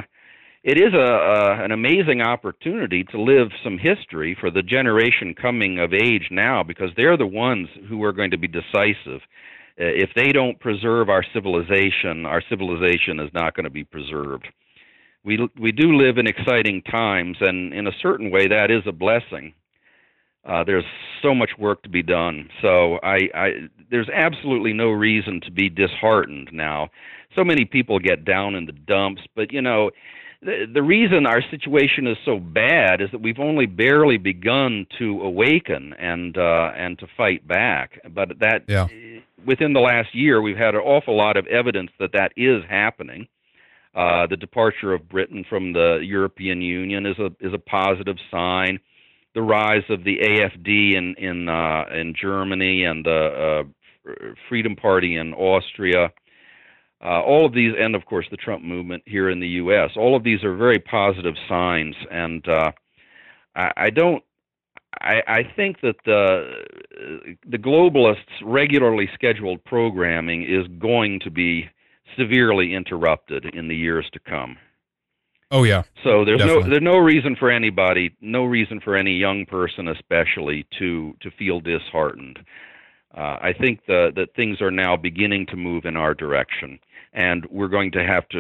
It is an amazing opportunity to live some history for the generation coming of age now, because they're the ones who are going to be decisive. If they don't preserve our civilization is not going to be preserved. We do live in exciting times, and in a certain way, that is a blessing. There's so much work to be done. So there's absolutely no reason to be disheartened now. So many people get down in the dumps, but the reason our situation is so bad is that we've only barely begun to awaken and to fight back. But within the last year, we've had an awful lot of evidence that is happening. The departure of Britain from the European Union is a positive sign. The rise of the AfD in Germany and the Freedom Party in Austria, all of these, and of course the Trump movement here in the U.S. All of these are very positive signs, and I think that the globalists' regularly scheduled programming is going to be severely interrupted in the years to come.
Oh yeah.
So there's no reason for anybody, no reason for any young person especially to feel disheartened. I think that things are now beginning to move in our direction, and we're going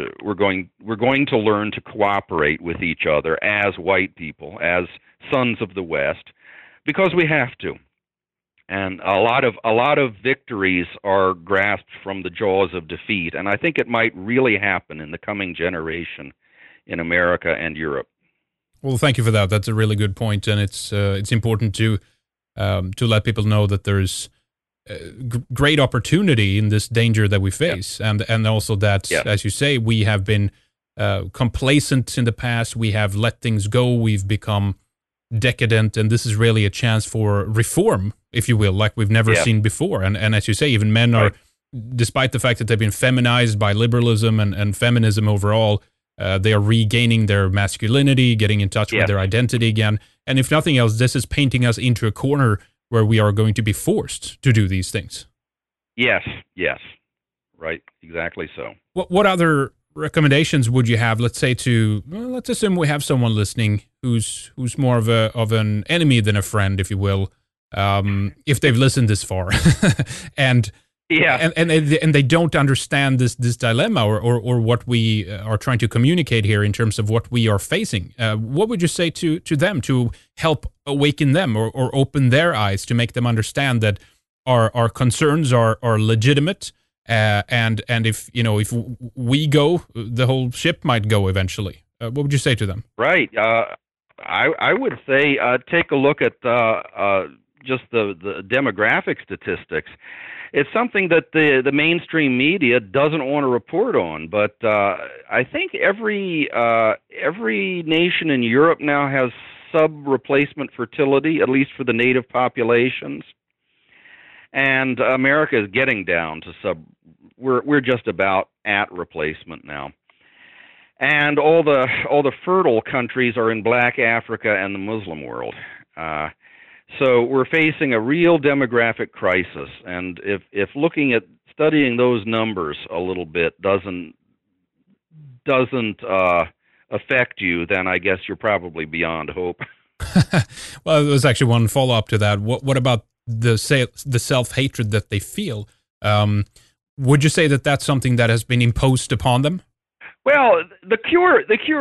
to learn to cooperate with each other as white people, as sons of the West, because we have to. And a lot of victories are grasped from the jaws of defeat, and I think it might really happen in the coming generation in America and Europe.
Well, thank you for that. That's a really good point, and it's important to let people know that there's great opportunity in this danger that we face, and also that, as you say, we have been complacent in the past. We have let things go. We've become decadent, and this is really a chance for reform, if you will, like we've never seen before. And as you say, even men are, despite the fact that they've been feminized by liberalism and feminism overall, they are regaining their masculinity, getting in touch with their identity again. And if nothing else, this is painting us into a corner where we are going to be forced to do these things. Yes. Right, exactly so. What other recommendations would you have, let's say let's assume we have someone listening who's more of an enemy than a friend, if you will, if they've listened this far, and they don't understand this dilemma or what we are trying to communicate here in terms of what we are facing. What would you say to them to help awaken them or open their eyes to make them understand that our concerns are legitimate, and if if we go, the whole ship might go eventually. What would you say to them?
Right. I would say take a look at just the demographic statistics. It's something that the mainstream media doesn't want to report on, but I think every nation in Europe now has sub-replacement fertility, at least for the native populations. And America is getting down to we're just about at replacement now. And all the fertile countries are in Black Africa and the Muslim world. So we're facing a real demographic crisis. And if looking at studying those numbers a little bit doesn't affect you, then I guess you're probably beyond hope.
Well, there was actually one follow-up to that. What about the self-hatred that they feel? Would you say that that's something that has been imposed upon them?
Well, the cure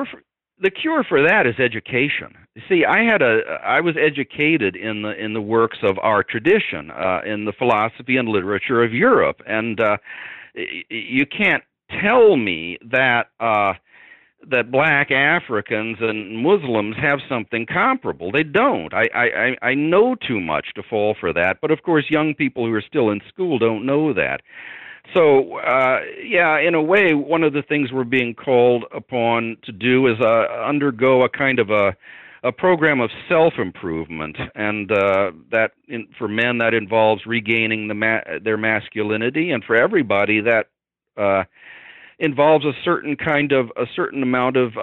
for that is education. You see, I was educated in the works of our tradition, in the philosophy and literature of Europe, and you can't tell me that that Black Africans and Muslims have something comparable. They don't. I know too much to fall for that, but of course, young people who are still in school don't know that. So, yeah, in a way, one of the things we're being called upon to do is undergo a kind of a program of self-improvement, and for men that involves regaining their masculinity, and for everybody that involves a certain amount of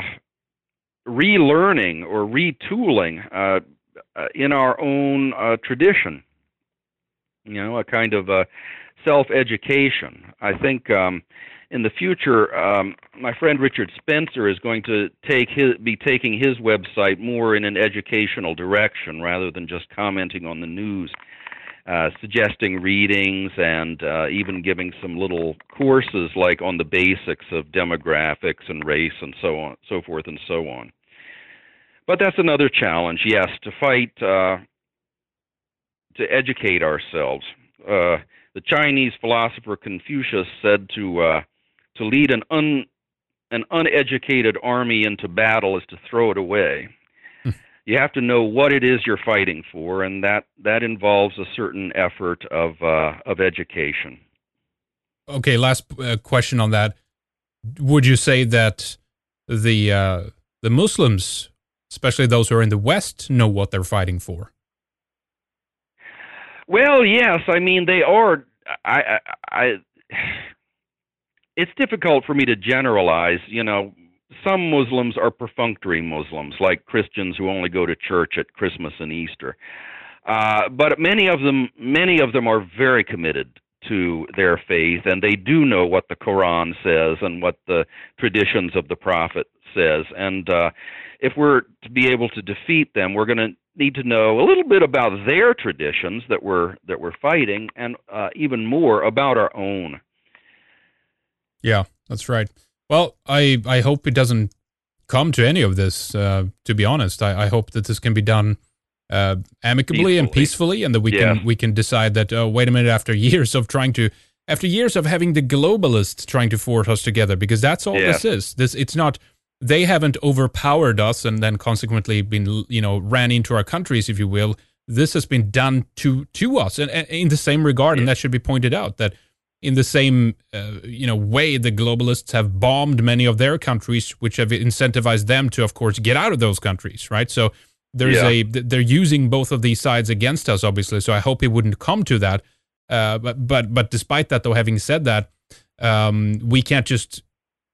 relearning or retooling in our own tradition. A kind of self-education. I think in the future, my friend Richard Spencer is going to be taking his website more in an educational direction rather than just commenting on the news, suggesting readings and even giving some little courses like on the basics of demographics and race and so on, so forth and so on. But that's another challenge, yes, to fight, to educate ourselves. The Chinese philosopher Confucius said to lead an uneducated army into battle is to throw it away. You have to know what it is you're fighting for, and that involves a certain effort of education.
Okay, last question on that. Would you say that the Muslims, especially those who are in the West, know what they're fighting for?
Well, yes. I mean, they are. It's difficult for me to generalize. Some Muslims are perfunctory Muslims, like Christians who only go to church at Christmas and Easter. But many of them are very committed to their faith, and they do know what the Quran says and what the traditions of the Prophet says. And if we're to be able to defeat them, we're going to need to know a little bit about their traditions that we're fighting, and even more about our own.
Yeah, that's right. Well, I hope it doesn't come to any of this. To be honest, I hope that this can be done amicably and peacefully, and that we can decide that. Oh, wait a minute! After years of having the globalists trying to force us together, because that's all this is. It's not. They haven't overpowered us and then consequently been, ran into our countries, if you will. This has been done to us, and in the same regard, and that should be pointed out, that in the same way, the globalists have bombed many of their countries, which have incentivized them to, of course, get out of those countries, right? So they're using both of these sides against us, obviously. So I hope it wouldn't come to that. But despite that, though, having said that, we can't just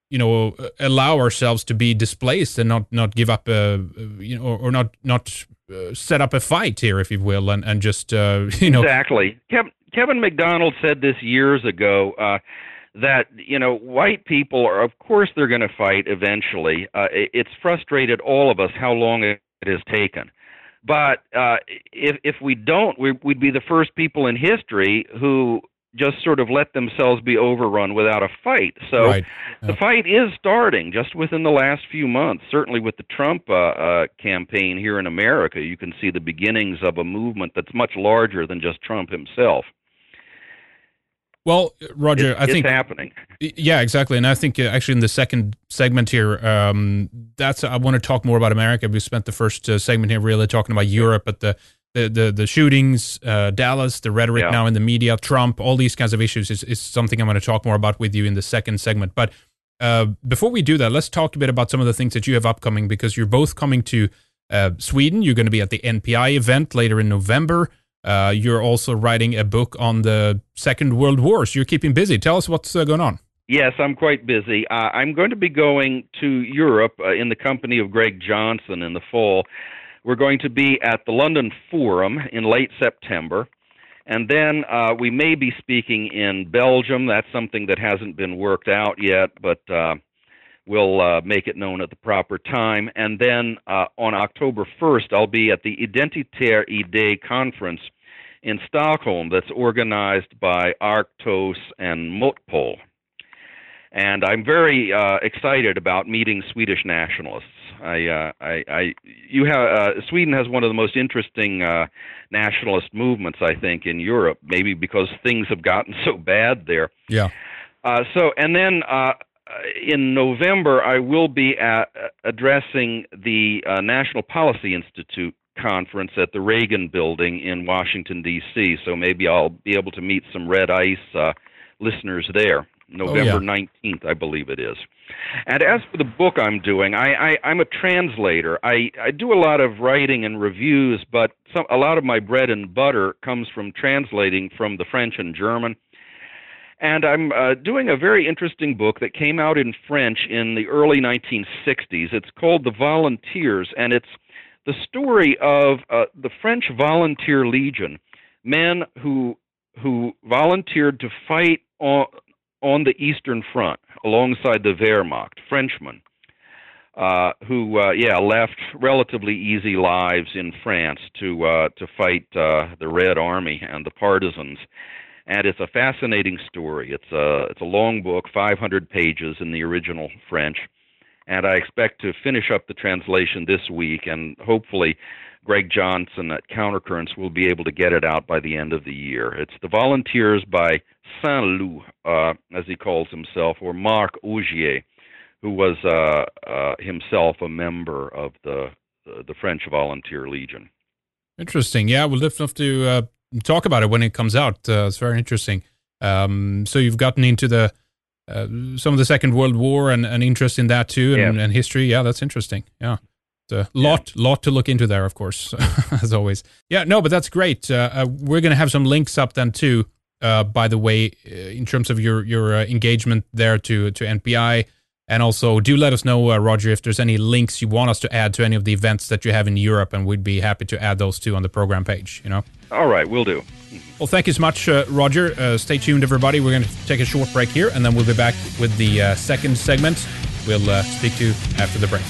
allow ourselves to be displaced and not give up or not set up a fight here, if you will, and just
Exactly. Kevin McDonald said this years ago that white people are, of course, they're going to fight eventually. It's frustrated all of us how long it has taken. But if we don't, we'd be the first people in history who just sort of let themselves be overrun without a fight. So the fight is starting just within the last few months. Certainly with the Trump campaign here in America, you can see the beginnings of a movement that's much larger than just Trump himself.
Well, Roger, I think
it's happening.
Yeah, exactly. And I think actually in the second segment here, I want to talk more about America. We spent the first segment here really talking about Europe, but the shootings, Dallas, the rhetoric now in the media, Trump, all these kinds of issues is something I'm going to talk more about with you in the second segment. But before we do that, let's talk a bit about some of the things that you have upcoming, because you're both coming to Sweden. You're going to be at the NPI event later in November. You're also writing a book on the Second World War, so you're keeping busy. Tell us what's going on.
Yes, I'm quite busy. I'm going to be going to Europe in the company of Greg Johnson in the fall. We're going to be at the London Forum in late September, and then we may be speaking in Belgium. That's something that hasn't been worked out yet, but we'll make it known at the proper time. And then on October 1st, I'll be at the Identitaire Idé conference in Stockholm that's organized by Arctos and Motpol. And I'm very excited about meeting Swedish nationalists. Sweden has one of the most interesting nationalist movements, I think, in Europe. Maybe because things have gotten so bad there.
Yeah.
And then in November, I will be addressing the National Policy Institute conference at the Reagan Building in Washington, D.C. So maybe I'll be able to meet some Red Ice listeners there. November 19th, I believe it is. And as for the book I'm doing, I'm a translator. I do a lot of writing and reviews, but a lot of my bread and butter comes from translating from the French and German. And I'm doing a very interesting book that came out in French in the early 1960s. It's called The Volunteers, and it's the story of the French Volunteer Legion, men who volunteered to fight on the Eastern Front alongside the Wehrmacht, Frenchmen, who left relatively easy lives in France to fight the Red Army and the partisans. And it's a fascinating story. It's a long book, 500 pages in the original French, and I expect to finish up the translation this week, and hopefully Greg Johnson at Countercurrents will be able to get it out by the end of the year. It's The Volunteers by Saint-Loup, as he calls himself, or Marc Augier, who was himself a member of the French Volunteer Legion.
Interesting. Yeah, we'll definitely have to talk about it when it comes out. It's very interesting. So you've gotten into the some of the Second World War and interest in that too, and history. Yeah, that's interesting. Yeah. A lot to look into there, of course, as always. Yeah, no, but that's great. We're going to have some links up then too, by the way, in terms of your engagement there to NPI. And also, do let us know, Roger, if there's any links you want us to add to any of the events that you have in Europe, and we'd be happy to add those too on the program page, you know?
All right, will do.
Well, thank you so much, Roger. Stay tuned, everybody. We're going to take a short break here, and then we'll be back with the second segment. We'll speak to you after the break.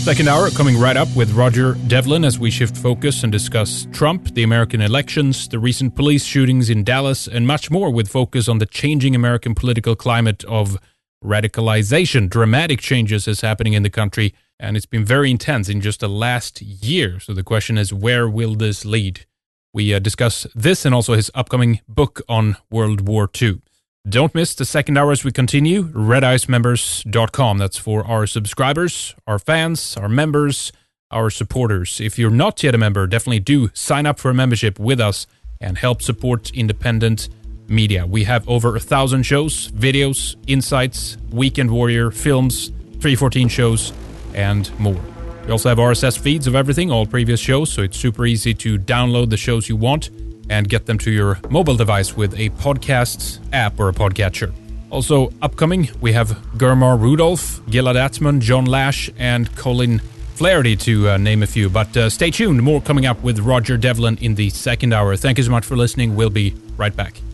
Second hour coming right up with Roger Devlin as we shift focus and discuss Trump, the American elections, the recent police shootings in Dallas, and much more with focus on the changing American political climate of radicalization. Dramatic changes is happening in the country, and it's been very intense in just the last year. So the question is, where will this lead? We discuss this and also his upcoming book on World War II. Don't miss the second hour as we continue. RedIceMembers.com. That's for our subscribers, our fans, our members, our supporters. If you're not yet a member, definitely do sign up for a membership with us and help support independent media. We have over 1,000 shows, videos, insights, Weekend Warrior, films, 314 shows, and more. We also have RSS feeds of everything, all previous shows, so it's super easy to download the shows you want and get them to your mobile device with a podcast app or a podcatcher. Also, upcoming, we have Germar Rudolph, Gilad Atzmon, John Lash, and Colin Flaherty, to name a few. But stay tuned, more coming up with Roger Devlin in the second hour. Thank you so much for listening. We'll be right back.